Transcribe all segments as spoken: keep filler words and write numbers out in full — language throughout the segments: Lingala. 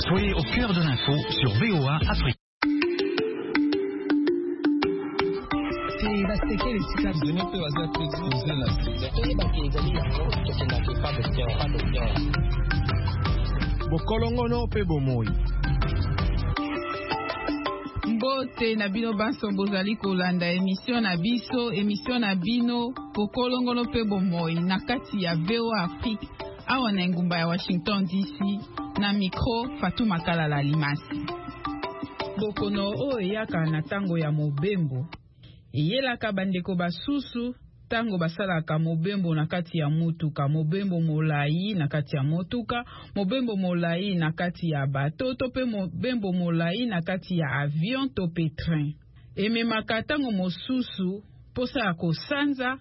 Soyez au cœur de l'info sur V O A Afrique. Bokolongono pe bomoi. Mbote na bino banso bozali kolanda émission na biso, émission na bino Bokolongono pe bomoi na kati ya V O A Afrique awa na ngumba ya Washington D C na micro Fatou Makalala Limasi. Bokono o eyaka na tango ya mobembo eyelaka bandeko basusu tango basalaka mobembo na kati ya motuka, mobembo molai na kati ya motuka, mobembo molai na kati ya bato to pe mobembo molai na kati ya avion to pe train. Ememaka tango mosusu posa ya kosanza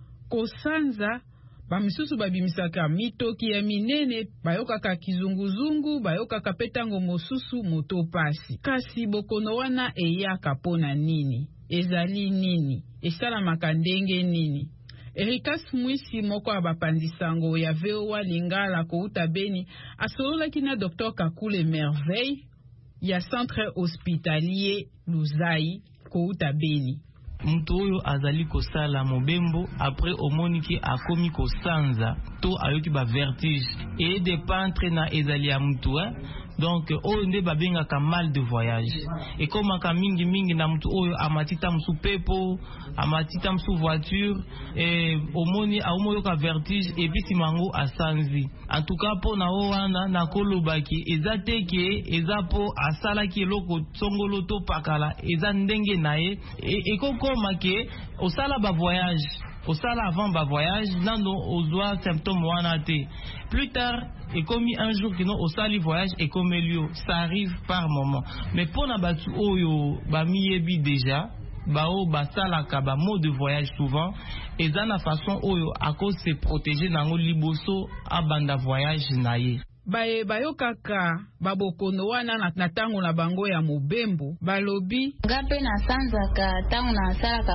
kosanza bamisusu babimisaka mitoki ya minene, bayokaka kizunguzungu, bayokaka petango mosusu moto pasi. Kasi bokono wana eyaka pona nini? Ezali nini? Esalamaka ndenge nini? Erikas Mwisi moko ya bapandisango ya V O A Lingala kouta Beni asololaki na Docteur Kakule Merveille ya Centre Hospitalier Luzai kouta Beni. Mtu oyo azali kosala mobembo après omoniki akomi kosanza to ayoki ba vertige et de pantre na ezali ya mtu eh? Donc oyo nde babengaka mal de voyage ekomaka mingi mingi na mtu oyo amatita msu pepo amatita msu voiture et omoni aomoyo ka vertige et puis simango asanzi. En tout cas po na o wana na kolobaki eza teke eza po asalaki eloko tsongolo to pakala eza ndenge naye ekokoma ke osala ba voyage osala avant ba voyage nano ozwa symptôme wana te. Plus tard et comme un jour que non osali voyage et comme lieu ça arrive par moment, mais pour na batu oyo ba miyebi déjà bao basalaka ba mode de voyage souvent et dans la façon oyo à cause se protéger nango liboso abanda voyage naye. Baye bayokaka babokono wana na tango na bango ya mobembo balobi ngape na sanzaka tango na salaka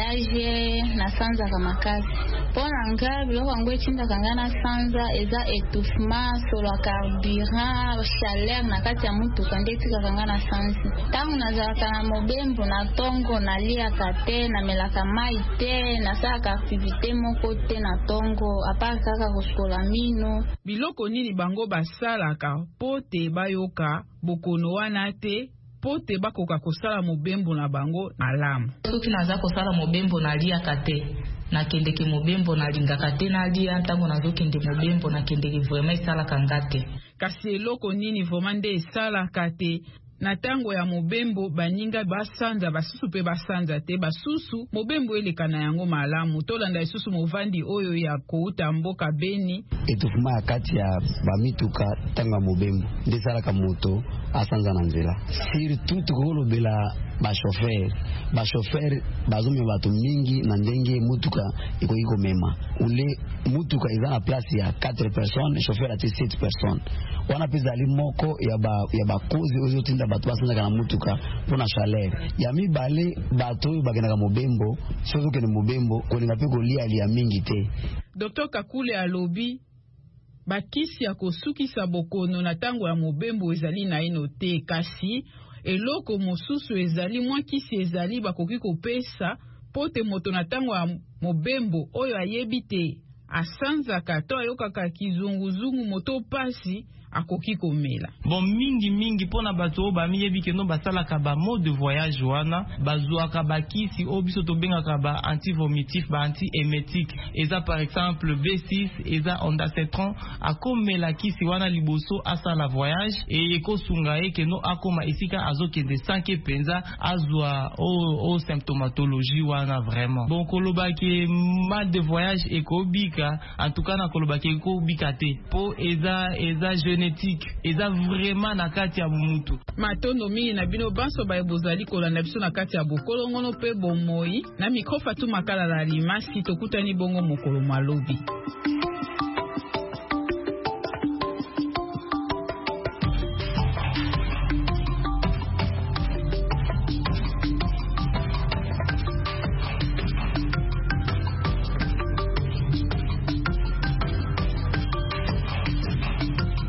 voyage na sanzaka makasi pona nga biloko ngo etinda kanga na sanza eza étouffement sur la carburant chaleur na kati ya mutuka ndetika kanga na sanzi tango na zalaka na mobembo na tongo na lia kate na melaka mai te na salaka activité moko te na tongo apart kaka koskola mino biloko nini bango basalaka pote bayoka bokono wana te pote bakoka kosala mobembo na bango na lamu. Soki naza kosala mobembo na lia kate na kendeke mobembo na lingaka te na lia ntango nazokende mobembo na kendeke vraiment esalaka ngate. Kasi eloko nini vraiment nde esalaka te na tango ya mobembo baninga basanza basusu pe basanza te basusu mobembo eleka na yango malamu tolanda isusu movandi oyo ya kouta mboka Beni etufuma kati ya bamituka tanga mobembo ndesalaka moto asanza na nzela surtout tukolobela ba chauffeur ba chauffeur bazomema bato mingi na ndenge mutuka iko iko mema ule mutuka iza na place ya quatre personnes chauffeur ati sept personnes wana pesa limoko ya ba ya ba cause ozo tinda bato basanza kana mutuka pona chaleur ya mibale bato bagenda mobembo sozo kene mobembo kolinga pe kolia lia mingi te. Docteur Kakule alobi bakisi ya kosukisa bokono na tango ya mobembo ezali na ino te kasi eloko mosusu ezali mwa kisi ezali bakoki kopesa pote moto na tango ya mobembo oyo ayebi te asanzaka to ayokaka kizunguzungu moto pasi akoki komela. Bon mingi mingi pona bato ba miyebi ke no basalaka ba mode de voyage wana bazuaka ba kisi obiso to bengaka ba antivomitif ba antiemetique eza par exemple B six eza ondansetron akomela kisi wana liboso asala voyage e ekosunga e ke no akoma esika azokende sanke penza azwa o, o symptomatologie wana vraiment. Bon kolobaki mal de voyage ekobika en tout cas na kolobaki ekobika te po eza eza jeune eza vraiment na kati ya mutu matondo mingi na bino banso baye bozali kolanda biso na kati ya bokolongono pe bomoi na micro Fatou Makalala Limasi tokutani bongo mokolo malobi.